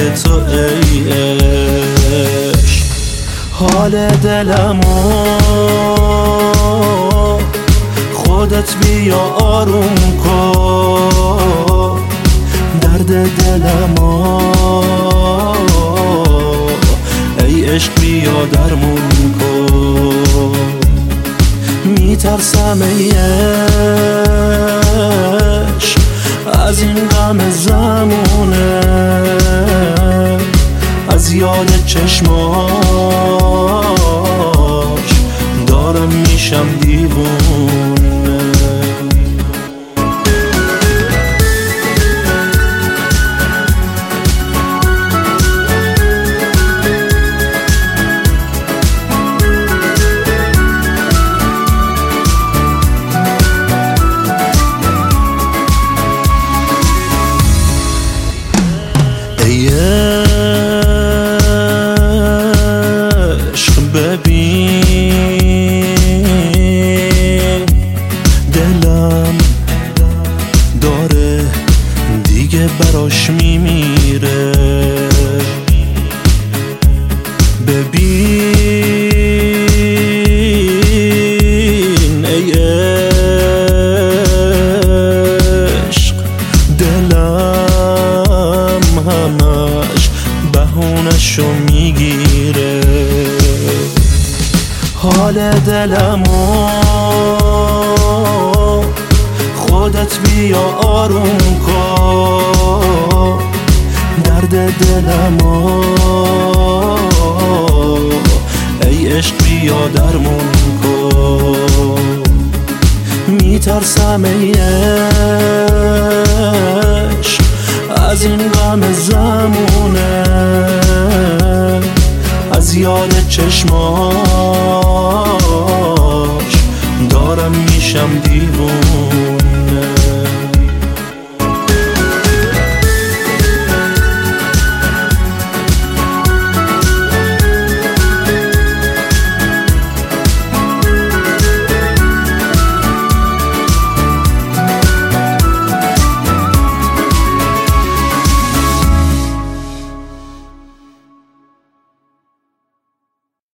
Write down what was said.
تو ای عشق. حال دلمو خودت بیا آروم کن، درد دلمو ای عشق بیا درمون کن. میترسم ای عشق از این غم زمونه، از یاد چشماش دارم میشم دیوونه. ای عشق ببین دلم داره دیگه براش میمیره، ببین ای عشق دلم همش بهونشو میگیره. حال دلمو خودت بیا آروم کن، درد دلمو ای عشق بیا درمون کن. میترسم ای عشق از این غم زمونه، از یاد چشماش دارم میشم دیوونه.